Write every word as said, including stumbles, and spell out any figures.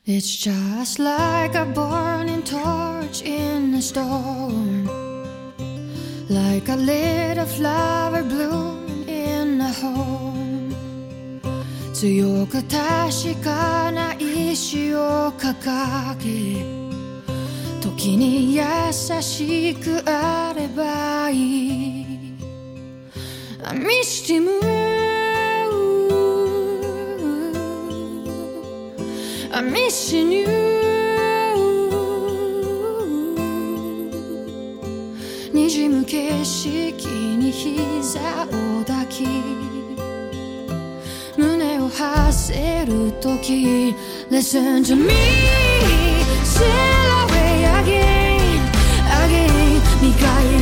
It's just like a burning torch in a storm, like a little flower blooming in a home. 強く確かな意志を掲げ、時に優しくあればいい。I missed him, I'm missing you. 滲む景色に膝を抱き、胸を張せるとき Listen to me, sail away again, again. 未開